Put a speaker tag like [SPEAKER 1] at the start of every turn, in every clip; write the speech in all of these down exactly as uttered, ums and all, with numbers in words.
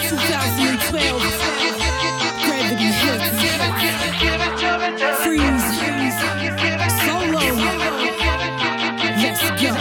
[SPEAKER 1] twenty twelve. Gravity hits. Freeze. Solo. Let's go.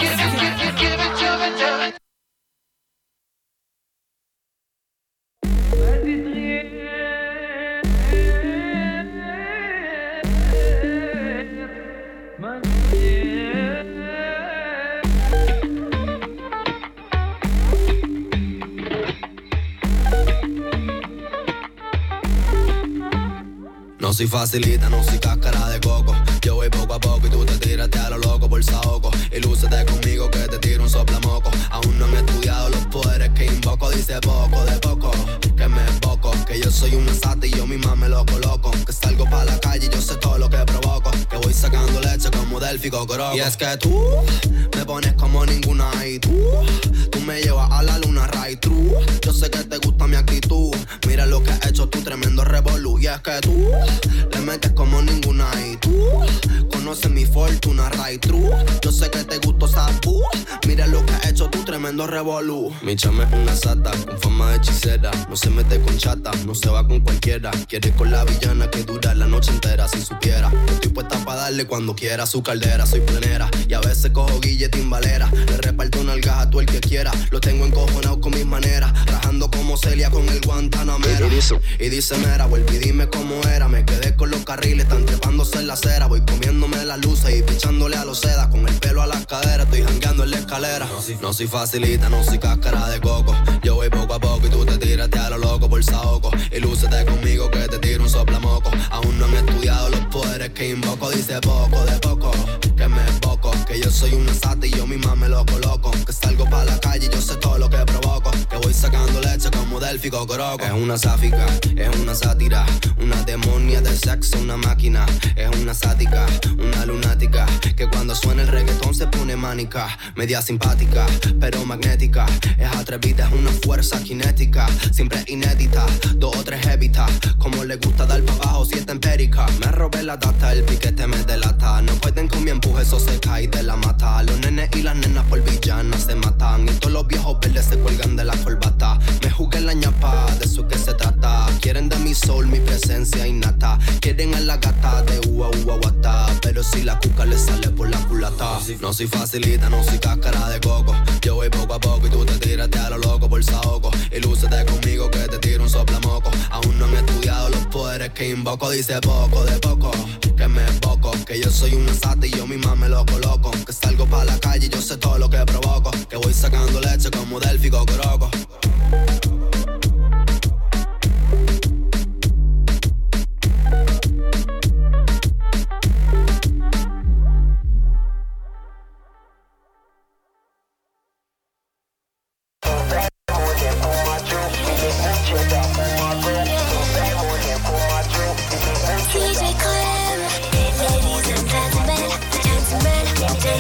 [SPEAKER 2] No soy facilita, no soy cáscara de coco. Yo voy poco a poco y tú te tiraste a lo loco por saoco. Y lúcete conmigo que te tiro un soplamoco. Aún no han estudiado los poderes que invoco. Dice poco de poco, que me emboco. Que yo soy una sata y yo misma me lo coloco. Que salgo pa' la calle y yo sé todo lo que provoco. Que voy sacando leche como Delphi Cocoroco. Y es que tú me pones como ninguna y tú Tú me llevas a la luna, right true. Yo sé que te gusta mi actitud. Mira lo que has hecho tú, tremendo revolú. Y es que tú le metes como ninguna y tú conoces mi fortuna, right true. Yo sé que te gustó Sabu. Mira lo que has hecho tú, tremendo revolú. Mi chama es una sata con fama de hechicera. No se mete con chata, no se va con cualquiera. Quiere ir con la villana que dura la noche entera. Si supiera, estoy puesta para darle cuando quiera su caldera. Soy plenera y a veces cojo guille timbalera. Le reparto nalgas a tú el que quiera. Lo tengo encojonado con mis maneras, rajando como Celia con el Guantanamera. Y dice mera, vuelve y dime cómo era. Me quedé con los carriles, están trepándose en la acera. Voy comiéndome las luces y pichándole a los sedas. Con el pelo a las caderas, estoy jangueando en la escalera. No soy, no soy facilita, no soy cáscara de coco. Yo voy poco a poco y tú te tiraste a lo loco por saoco. Y lúcete conmigo que te tiro un soplamoco. Aún no han estudiado los poderes que invoco. Dice poco de poco, que me emboco. Que yo soy una sata y yo misma me lo coloco. Que salgo pa' la calle y yo sé todo lo que provoco. Que voy sacando leche como Delphi Cocoroco. Es una sáfica, es una sátira, una demonia de sexo, una máquina. Es una sádica, una lunática, que cuando suena el reggaetón se pone mánica. Media simpática, pero magnética. Es atrevida, es una fuerza cinética. Siempre inédita, dos o tres évitas. Como le gusta dar pa' abajo si está empérica. Me robé la data, el piquete me delata. No pueden con mi empuje, eso se cae de la mata. Los nenes y las nenas por villanas se matan. Y todos los viejos verdes se cuelgan de la corbata. Me jugué la ñapa, de eso que se trata. Quieren de mi soul, mi presencia innata. Quieren a la gata de ua ua guata. Pero si la cuca le sale por la culata. No soy facilita, no soy cáscara de coco. Yo voy poco a poco y tú te tiraste a lo loco por saoco. Y lúcete conmigo que te tiro un soplamoco. Aún no han estudiado los poderes que invoco. Dice poco de poco, que me emboco. Que yo soy una sata y yo misma me lo coloco. Que salgo pa' la calle y yo sé todo lo que provoco. Que voy sacando leche como Delphi Cocoroco.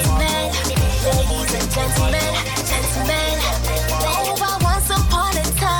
[SPEAKER 3] Gentlemen, gentlemen, over once upon a time.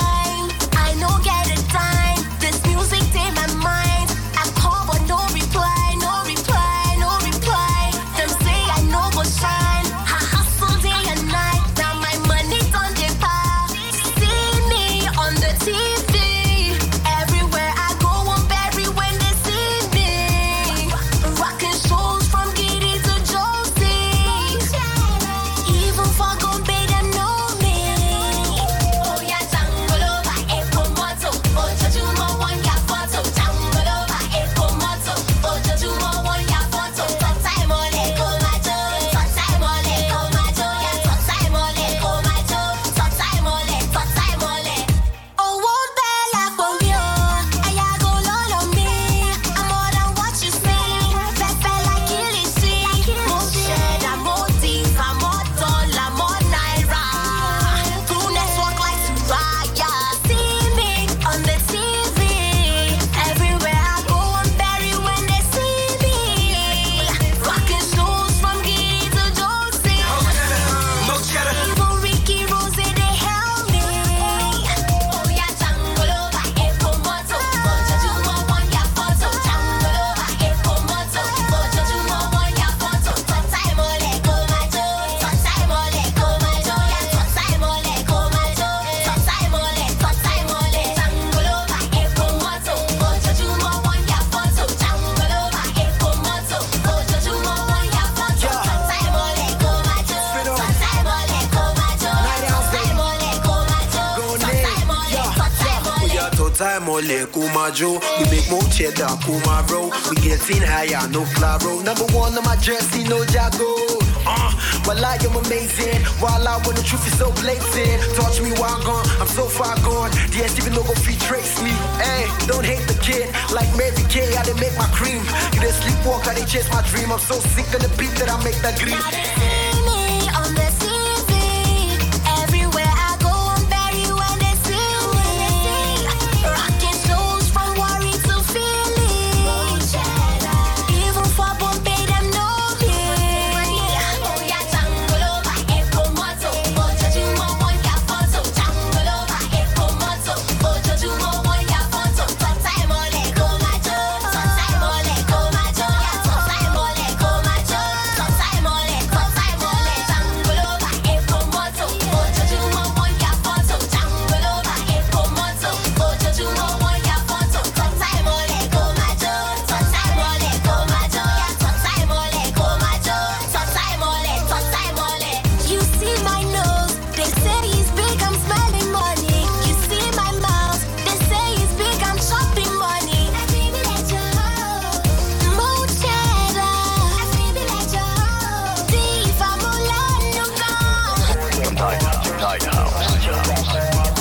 [SPEAKER 3] time mole kumajo. We make more cheddar kumaro. We getting higher, no claro. Number one on my jersey, no jago. Uh, while I am amazing, while I when the truth is so blatant. Touch me while gone, I'm so far gone. The S even no go free trace me. Hey, don't hate the kid, like Mary Kay, I didn't make my cream. You didn't sleepwalk, I didn't chase my dream. I'm so sick of the beat that I make that green.
[SPEAKER 4] Now they see me on the T V. Everywhere I go, I'm buried when they see me. Rocking souls from worry to feeling. Even for Bombay, them know me. Oh yeah, jungle over, echo moto. Ojo jumo one ya photo. Jungle over, echo moto. Ojo jumo one ya photo. Totai mole go majo. Totai mole go majo. Totai mole go majo. Totai mole, totai mole. Jungle over, echo moto. Ojo jumo one ya photo. Jungle over, echo moto. Ojo jumo one ya photo. Totai mole go majo. Totai mole go majo. Totai mole go majo. Totai mole, totai mole. You see my nose, they say it's big, I'm smelling money. You see my mouth, they say it's big, I'm chopping money. I feel me like your hoe. Mochera. I feel me like your hoe. Diva Mulano gone.
[SPEAKER 5] Night House.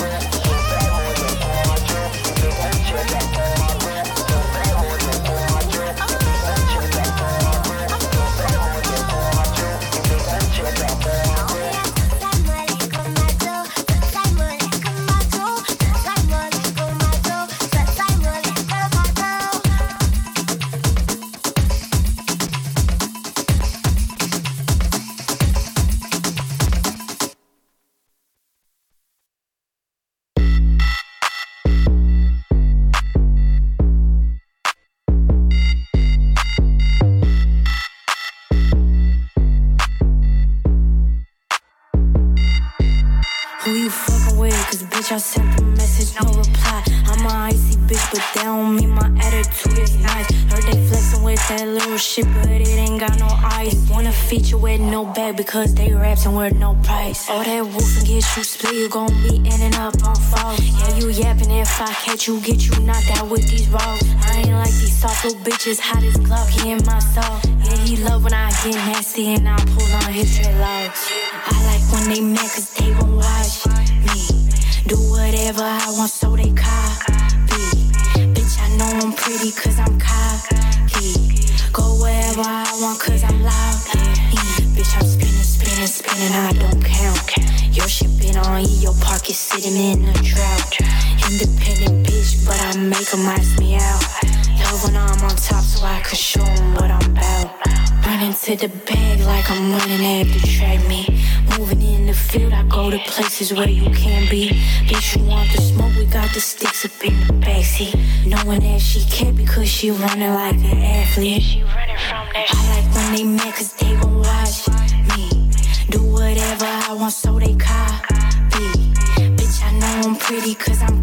[SPEAKER 6] Who you fucking with? Cause bitch, I sent the message, no reply. I'm a icy bitch, but that don't mean my attitude is nice. Heard they flexing with that little shit, but it ain't got no ice. They wanna feature with no bag because they rapping with no price. All that wolf and get you split, you gon' be ending up on fall. Yeah, you yapping, if I catch you, get you knocked out with these rolls. I ain't like these soft little bitches, hot as Glocky in my soul. Yeah, he love when I get nasty and I pull on his dreadlocks. I like when they mad cause they gon' watch me do whatever I want so they copy. Bitch, I know I'm pretty cause I'm cocky. Go wherever I want cause I'm loud. Yeah. Bitch, I'm spinning, spinning, spinning, I don't count. Your shit been on E, your pocket sitting in a drought. Independent bitch, but I make 'em ask me out. Love when I'm on top so I could show 'em what I'm about. Running to the bag like I'm running at the track me. Moving in the field, I go to places where you can't be. Bitch, you want the smoke, we got the sticks up in the backseat. Knowing that she can't because she running like an athlete. She running from that I like when they mad cause they gon' watch me do whatever I want so they copy. Bitch, I know I'm pretty cause I'm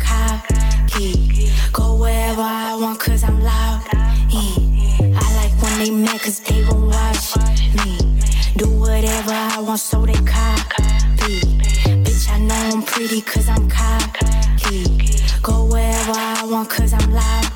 [SPEAKER 6] cocky. Go wherever I want cause I'm loud. I like when they mad cause they gon' watch me do whatever I want so they copy. Bitch, I know I'm pretty cause I'm cocky. Go wherever I want cause I'm loud.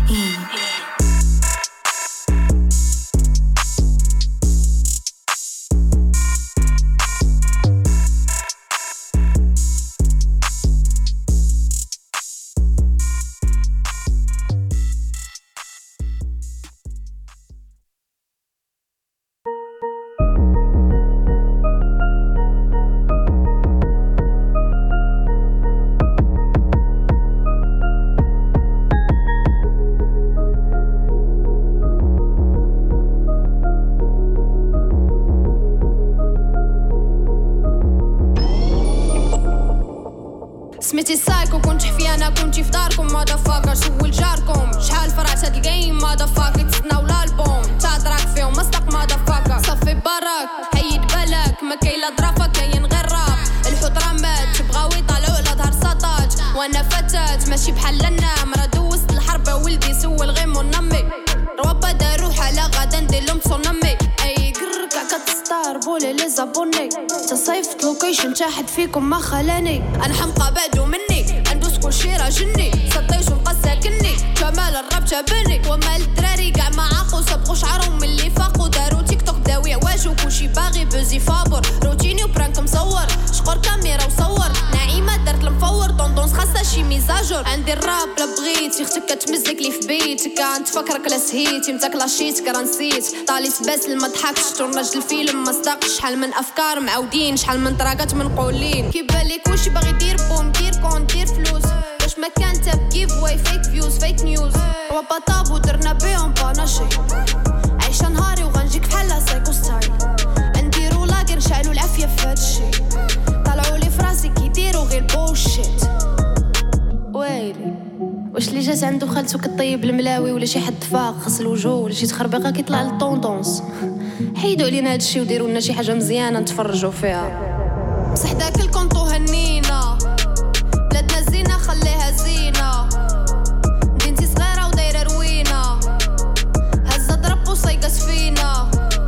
[SPEAKER 7] سميتي سايكو كنت حفي انا كنتي في داركم مادا فاكر سول جاركم شحال فرعت هاد الجيم مادا فاكر تسناو الالبوم تا دراك فيهم مصدق مادا فاكر صفي براك حيد بالك ما كاين لا ضرافه كاين غير راب الحوت رمات بغاو يطلعوا على ظهر سطاج وانا فتات ماشي بحال النام راه دوزت الحرب ولدي سول غيمو نمي روابا دارو حاله غادا ندير لهم تسونامي اي كركع كتستار بولي لي زابوني تصيفت لوكيشن تا حد فيكم ما خلاني انا حمقى بعدو مني ندوس كلشي راه جني صديتهم جربتها بني وما الدراري قاع ما عاقو سبقو شعرهم من اللي فاقو دارو تيك توك داو يعواجو كلشي باغي بوزي فابور روتيني وبرانك مصور شقور كاميرا وصور نعيمة دارت المفور طوندونس خاصة شي ميزاجور عندي الراب لا بغيتي اختك كتمزك لي في بيتك كنتفكرك لا سهيتي متاك لاشيتك راه نسيت طالي سباسل ما ضحكش تورناج الفيلم ما صدقش شحال من افكار معاودين شحال من طراقات منقولين كيبالك واش باغي دير بوم دير كون دير فلوس واش ما كان تاب جيف واي فيك فيوز فيك نيوز وبطاب ودرنا بيهم باناشي عايشه نهاري وغنجيك بحال سايكو ستايل نديرو لاكر نشعلو العافيه في هادشي طلعوا لي فراسي كيديروا غير بوشيت ويلي واش اللي جات عنده خالته كطيب الملاوي ولا شي حد فاق غسل وجهه ولا شي تخربيقه كيطلع للطونطونس حيدوا علينا هادشي وديروا لنا شي حاجه مزيانه نتفرجوا فيها بصح داك الكونطو هنينا بلادنا زينه خليها زينه مدينتي صغيره ودايره روينه هزه ضرب وصيقات فينا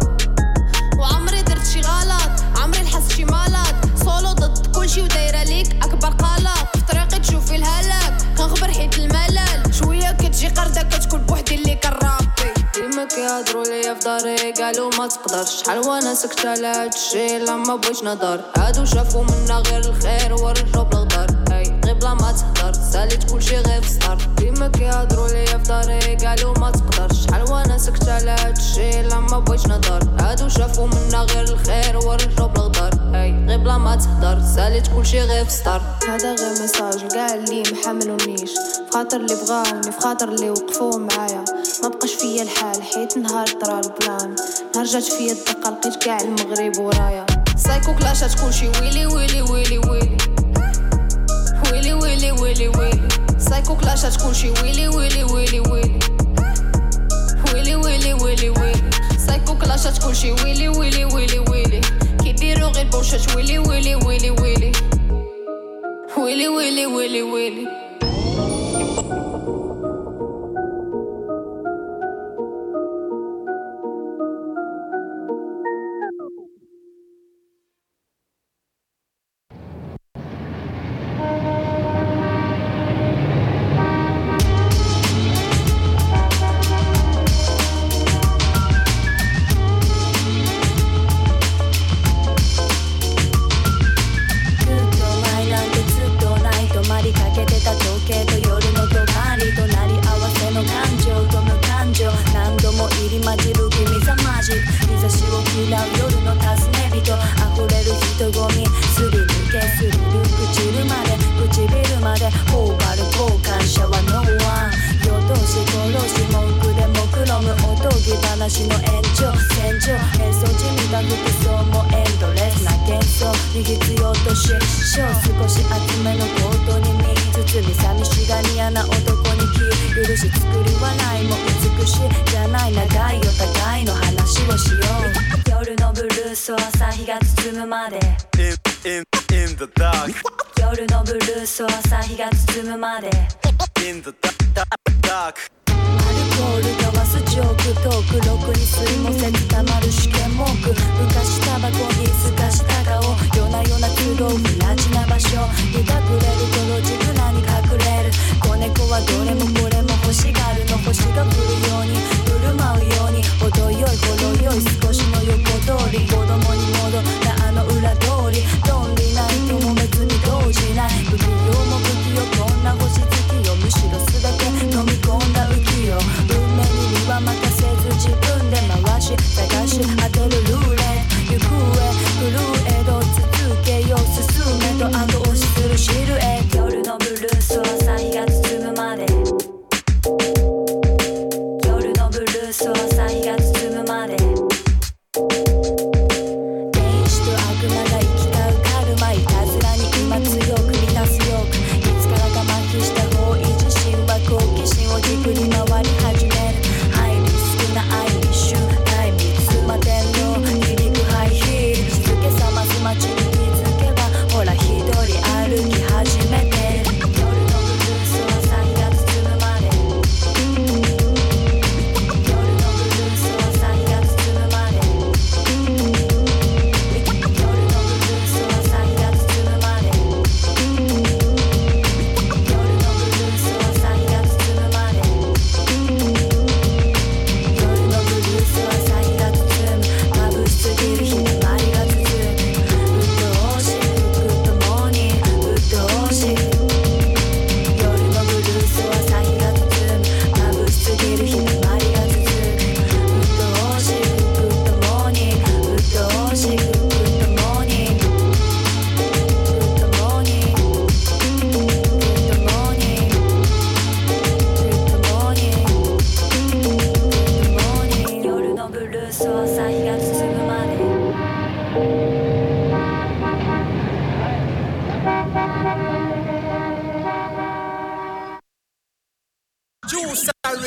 [SPEAKER 7] وعمري درت شي غلط عمري لحست شي مالات سولو ضد كلشي ودايره ليك اكبر قلق في طريقي تشوفي الهلاك كنخبر حيت الملل شويه كتجي قرده كتكون بوحدي اللي كرابي ديما كيهضروا ليا في داري قالوا ما تقدرش شحال وانا سكته على هادشي لما بغيتش نهضر هادو شافوا منا غير الخير ورجعوا بالغدار اي غير بلا ما تهضر ساليت كلشي غير في ستار ديما كيهضروا ليا في داري قالوا ما تقدرش شحال وانا سكته على هادشي لما بغيتش نهضر هادو شافوا منا غير الخير ورجعوا بالغدار اي غير بلا ما تهضر ساليت كلشي غير في ستار هذا غير ميساج لكاع اللي محملونيش فخاطر اللي بغاوني فخاطر اللي وقفوا معايا ما بقاش فيا الحال حيت نهار طرا البلان نهار جات فيا الدقه لقيت كاع المغرب ورايا سايكو كلاشات كلشي ويلي ويلي ويلي ويلي ويلي ويلي ويلي ويلي سايكو كلاشات كلشي ويلي ويلي ويلي ويلي ويلي ويلي ويلي ويلي سايكو كلاشات كلشي ويلي ويلي ويلي ويلي كيديروا غير بوشات ويلي ويلي ويلي ويلي ويلي ويلي ويلي ويلي
[SPEAKER 6] シルエット夜のブルースは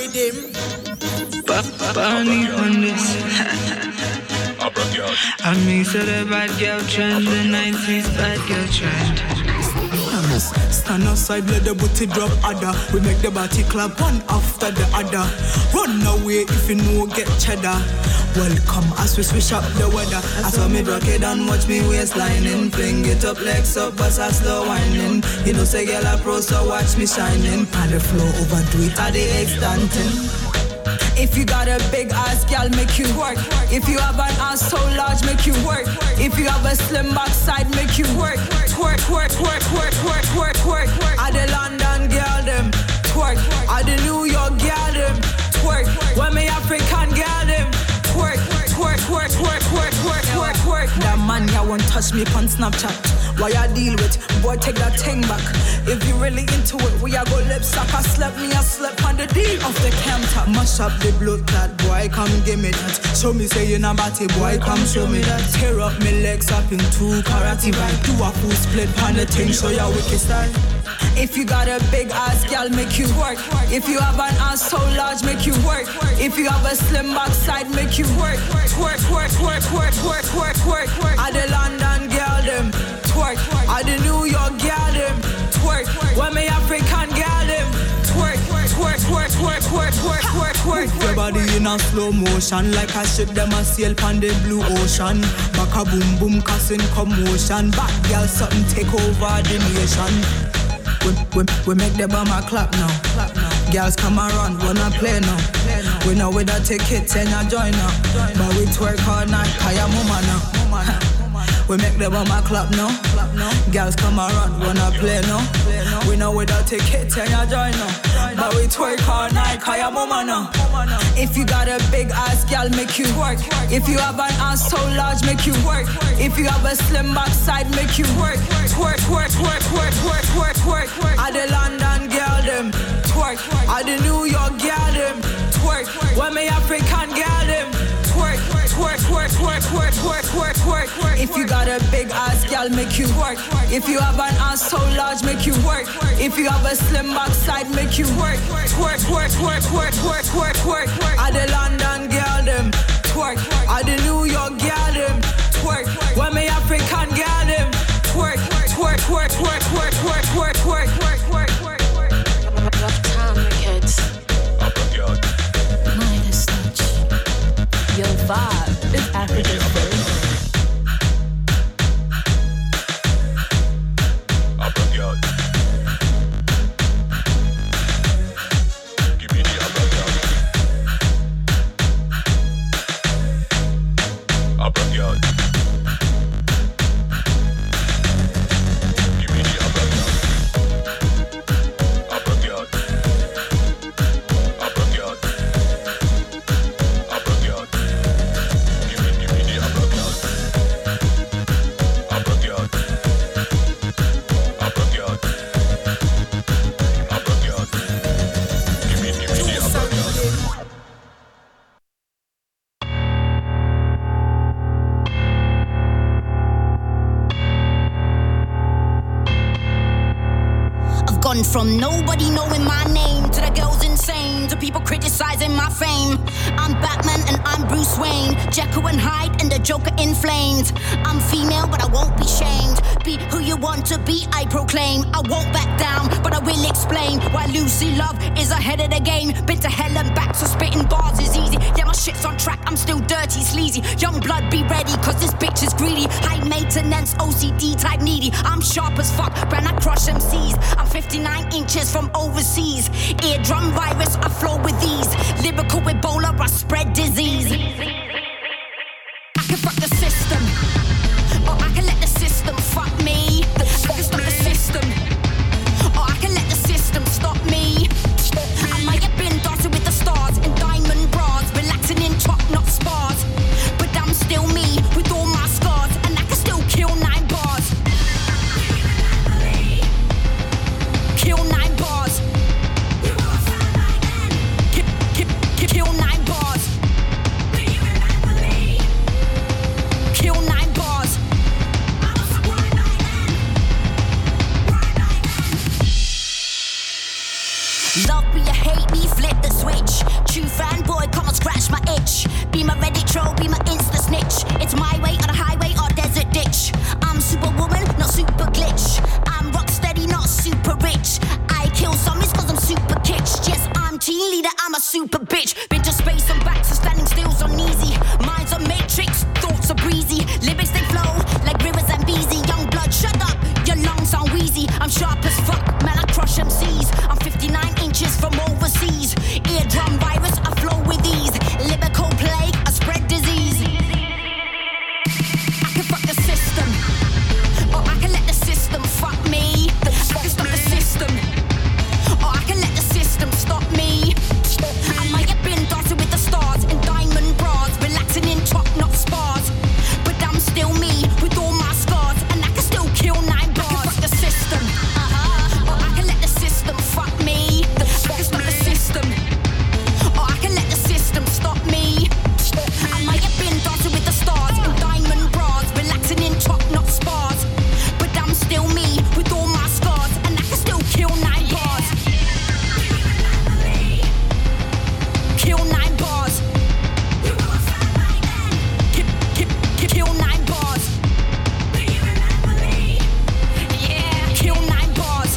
[SPEAKER 8] rhythm.
[SPEAKER 9] Bunny on this. I mean, so the bad girl trend, the nineties bad girl trend.
[SPEAKER 8] Stand outside, let the booty drop other. We make the body clap one after the other. Run away if you know get cheddar. Welcome as we switch up the weather. I saw me rock it and watch me waistlining. Fling it up, legs up, bust a slow whining. You know say girl a pro, so watch me shining. On the floor, overdo it at the extanting. If you got a big ass, girl, make you work. If you have an ass so large, make you work. If you have a slim backside, make you work. Twerk, twerk, twerk, twerk, twerk, twerk, twerk. I the London girl them twerk. I the New York girl them twerk. When me African girl them twerk, twerk, twerk, twerk, twerk, twerk, twerk, twerk. That man ya won't touch me on Snapchat. Why I deal with? Boy, take that thing back. If you really into it, we a go lip suck. I slept me, I slept on the D of the counter. Mash up the blood clot, boy, come give me that. Show me say you not batty, boy, come show me that. Tear up me legs up in two karate right. Do a full split on the thing, show your wicked style. If you got a big ass, girl, make you work. If you have an ass so large, make you work. If you have a slim backside, make you work. Twerk, twerk, twerk, twerk, twerk, twerk, twerk, twerk. I the London girl them twerk. I the New York girl them twerk. When me African girl them twerk. Twerk, twerk, twerk, twerk, twerk, twerk, twerk. Your body in a slow motion, like a ship them a sail pon the blue ocean. Back a boom boom, causing commotion. Back girl, something take over the nation. We, we, we make the bomber clap now. Clap now. Girls come around, wanna play now. Play now. We know with the tickets and you join now. Join but we twerk all night, kaya mama now. Mama now. We make the bomber clap now. Clap now. Girls come around, wanna play now. Play now. We know with the tickets and you join now. Join but we twerk all night, kaya mama now. If you got a big ass, girl, make you work. If you have an ass so large, make you work. If you have a slim backside, make you work. Twerk, twerk, twerk, twerk, twerk, twerk, twerk. I the London girl them twerk. I the New York girl them twerk. When me African girl them twerk. Twerk, twerk, twerk, twerk, twerk, twerk, twerk. If you got a big ass, girl, make you work. If you have an ass so large, make you work. If you have a slim backside, make you work. Twerk, twerk, twerk, twerk, twerk, twerk, twerk. I the London girl them twerk. I the New York girl them twerk. When me African girl them twerk. Twerk, twerk, twerk, twerk, twerk, twerk, twerk, twerk, twerk, twerk.
[SPEAKER 6] Rough time, kids. Midas touch. Your vibe is African food.
[SPEAKER 4] From nobody knowing my name to the girls insane, to people criticizing my fame. I'm Batman and I'm Bruce Wayne, Jekyll and Hyde and the Joker in flames. I'm female but I won't be shamed. Be who you want to be, I proclaim. I won't back down but I will explain why Lucy Love is ahead of the game. Been to hell and back so spitting bars is easy. Yeah, my shit's on track, I'm still dirty, sleazy. Young blood be ready cause this bitch is greedy. High maintenance, O C D type needy. I'm sharp as fuck, when I crush M Cs. I'm fifty-nine inches from overseas. Eardrum virus, I flow with ease. Lyrical Ebola, I spread disease. I can fuck the system, or I can let the system fuck me. I can stop the system, or I can let the system stop me. I might have been dancing with the stars in diamond bras, relaxing in top-notch spas, but I'm still me with all my scars, and I can still kill nine bars. Kill nine bars. Kill, kill, kill nine bars. Kill nine Love me or hate me, flip the switch. True fanboy, come and scratch my itch. Be my Reddit troll, be my Insta snitch. It's my way or the highway or desert ditch. I'm superwoman, not super glitch. I'm rock steady, not super rich. I kill zombies cause I'm super kitsch. Yes, I'm team leader, I'm a super bitch. Been to space and back, so standing still's uneasy. Minds are matrix, thoughts are breezy. Lyrics they flow like rivers and beezy. Young blood, shut up, your lungs are wheezy. I'm sharp as fuck, man, I crush M Cs. I'm fifty-nine inches from overseas. Eardrum virus, I flow with ease. Lyrical plague, I spread disease. I can fuck the system, or I can let the system fuck me. I can stop the system, or I can let the system stop me. I might have been dancing with the stars in diamond bras, relaxing in top-notch spas, but I'm still me with all my scars, and I can still kill nine bars. I can fuck the system, uh-huh, or I can let the system fuck me. I can stop the system, or I can let the system stop me. I might have been dancing with the stars in diamond bras, relaxing in top-notch spas, but I'm still me with all my scars, and I can still kill nine bars. Kill nine bars. Kill, kill, kill, kill nine bars. Yeah, kill nine bars.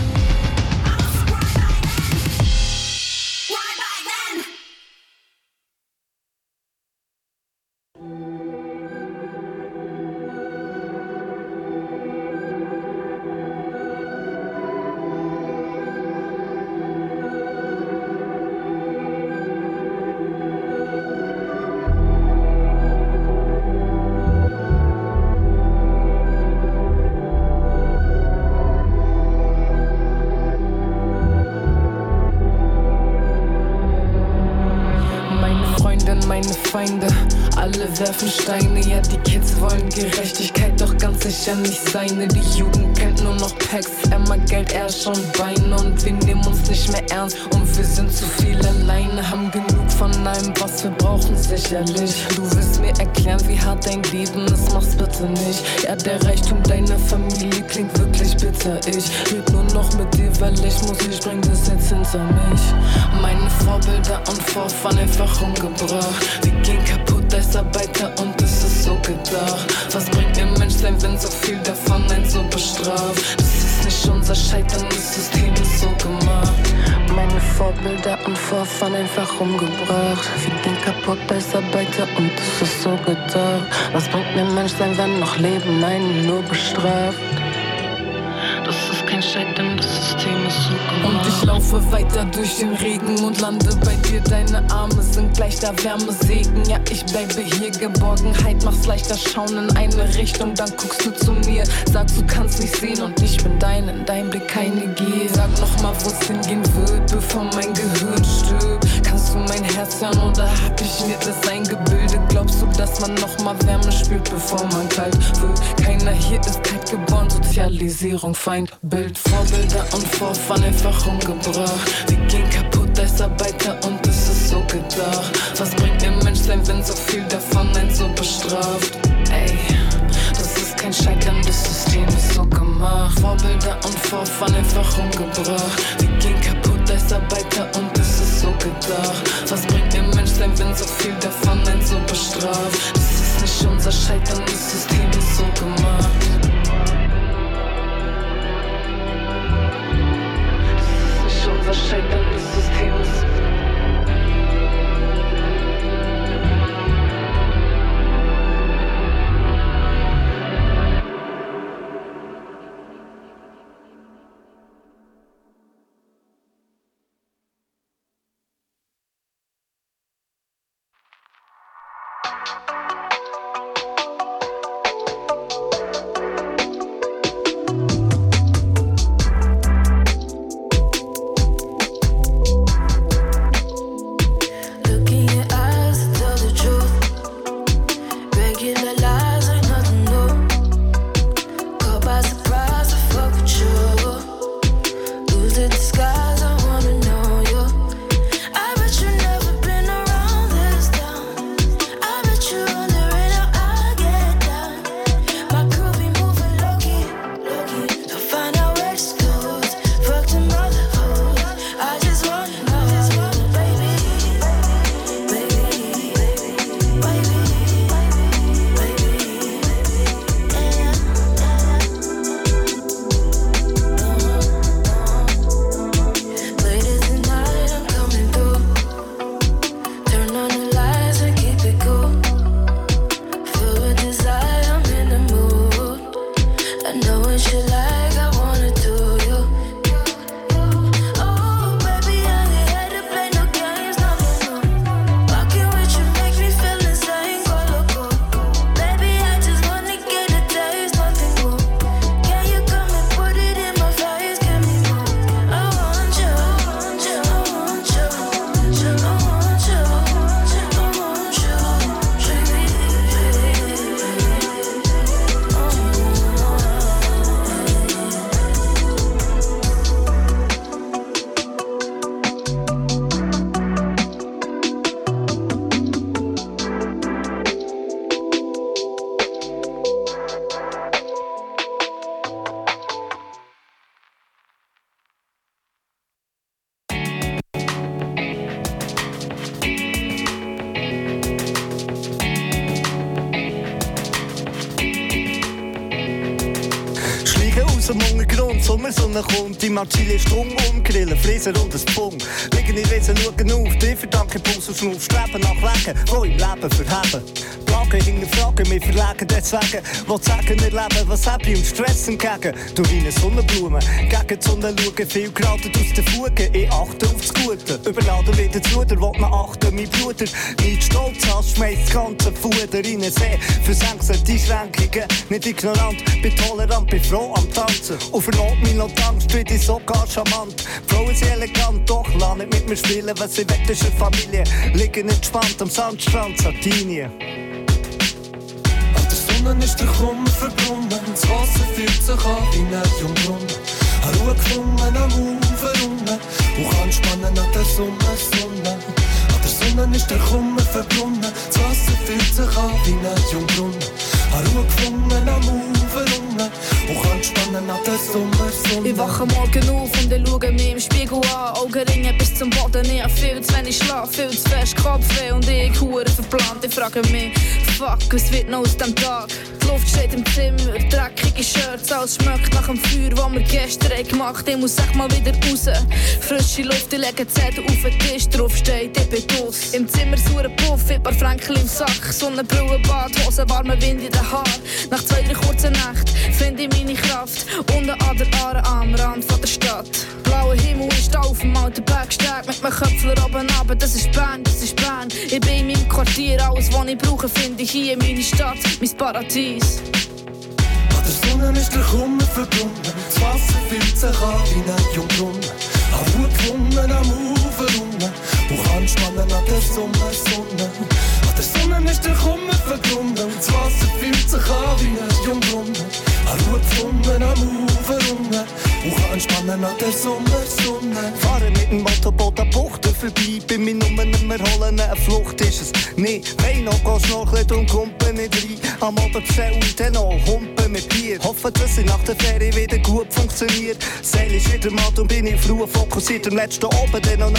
[SPEAKER 4] Why by then?
[SPEAKER 10] Meine Freundin, meine Feinde, alle werfen Steine. Ja, die Kids wollen Gerechtigkeit, doch ganz sicher nicht seine. Die Jugend kennt nur noch Packs, immer Geld, er schon Beine. Und wir nehmen uns nicht mehr ernst und wir sind zu viel alleine. Haben genug von allem, was wir brauchen, sicherlich. Du willst mir erklären, wie hart dein Leben ist, mach's bitte nicht. Ja, der Reichtum deiner Familie klingt wirklich bitter. Ich red nur noch mit dir, weil ich muss, ich bring das jetzt hinter mich. Meine Vorbilder und Vorfahren einfach umgebracht. Wir gehen kaputt als Arbeiter und es ist so gedacht. Was bringt mir Menschsein, wenn so viel davon einen so bestraft? Das ist nicht unser Scheitern, das System ist so gemacht. Meine Vorbilder und Vorfahren einfach umgebracht. Wir gehen kaputt als Arbeiter und es ist so gedacht. Was bringt mir Menschsein, wenn noch Leben einen nur bestraft? Das ist kein Scheitern, das System ist so gemacht. Und ich laufe weiter durch den Regen und lande bei dir. Deine Arme sind gleich der Wärmesegen. Ja, ich bleibe hier, Geborgenheit macht's leichter. Schauen in eine Richtung, dann guckst du zu mir. Sagst, du kannst mich sehen und ich bin dein, in deinem Blick keine Gier. Sag nochmal, wo's hingehen wird, bevor mein Gehirn stirbt. Kannst du mein Herz hören oder hab ich mir das eingebildet? Glaubst du, dass man nochmal Wärme spürt, bevor man kalt wird? Keiner hier ist kalt geboren, Sozialisierung, Feindbild. Vorbilder und Vorfahren einfach umgebracht. Wir gehen kaputt als Arbeiter und es ist so gedacht. Was bringt mir Menschsein, wenn so viel davon einen so bestraft? Ey, das ist kein Scheitern, das System ist so gemacht. Vorbilder und Vorfahren einfach umgebracht. Wir gehen kaputt als Arbeiter und es ist so gedacht. Was bringt mir Menschsein, wenn so viel davon einen so bestraft? Das ist nicht unser Scheitern, das System ist so gemacht. Unser Scheitern des Systems.
[SPEAKER 11] Sommersonne kommt, im Chili Stung umgrillen, Fräser und ein Pfung. Liegen in Riesen, schauen auf, die verdanke Puls und Schnuff, streben nach Wegen, wo im Leben verheben. Plagen, hinterfragen, wir verlegen deswegen, wo sagen, erleben, was hab ich im Stress entgegen. Du wie eine Sonnenblume, gegen die Sonne schauen, viel geraten aus den Fugen, ich achte auf das Gute. Überladen wieder zu, der will man achten, mein Bruder. Nicht stolz hast, schmeißt das ganze Fuder in den See. Versenkst die Schränkungen, nicht ignorant, bin tolerant, bin froh am Tanzen. Und verlot mich noch Angst, bin ich sogar charmant. Die Frauen sind elegant, doch lass nicht mit mir spielen, was sie will, ist eine Familie. Liegen entspannt am Sandstrand Sardinien.
[SPEAKER 12] An der Sonne ist der Kummer verbrunnen, das Wasser fühlt sich an wie ein Jungbrunnen. An Ruhe gefunden, am Ufer unten, und kann spannen an der Sonne, Sonne. An der Sonne ist der Kummer verbrunnen, das Wasser fühlt sich an wie ein Jungbrunnen. An Ruhe gefunden, am Ufer unten, und kann spannen an der Sonne, Sonne.
[SPEAKER 13] Ich wache morgen auf und ich schaue mich im Spiegel an. Augenringe bis zum Boden, ich hab viel zu wenig Schlaf, viel zu fest Kopfweh und ich hure verplant. Ich frage mich, fuck, was wird noch aus dem Tag? Die Luft steht im Zimmer, dreckige Shirts, alles schmeckt nach dem Feuer, das wir gestern haben gemacht. Ich muss echt mal wieder raus. Frische Luft, ich lege Zettel auf den Tisch, drauf steht, ich bin draus. Im Zimmer sauer Puff, ein paar Fränkel im Sack, Sonnenbrille, Bad, Hose, warmer Wind in den Haaren. Nach zwei, drei kurzen Nächten finde ich meine Kraft, unten an der Aare am Rand von der Stadt. Blauer Himmel ist auf dem alten Bergsteg, mit meinem Köpfler oben runter, das ist Bern, das ist Bern. Ich bin in meinem Quartier, alles was ich brauche, finde ich hier in meiner Stadt, mein Paradies.
[SPEAKER 12] An der Sonne ist der Kummer verbunden, das Wasser fühlt sich an wie ein Jungbrunnen. An Ruhe gefunden, am Ufer unten, und kann spannen an der Sonne, Sonne. An der Sonne ist der Kummer verbunden, das Wasser fühlt sich an wie ein Jungbrunnen. An Ruhe gefunden, am Ufer unten, und kann spannen an der Sonne, Sonne.
[SPEAKER 11] Fahre mit dem Motorboot an Buchten vorbei, bei mir nur nicht mehr holen, eine Flucht ist es nicht. Wein noch, geh schnorcheln und kumpen nicht rein. Am Abend bestell und dann noch Humpen mit Bier. Hoffe, dass sie nach der Ferie wieder gut funktioniert. Seil ist wieder mal und bin ich früh fokussiert. Am letzten Abend dann noch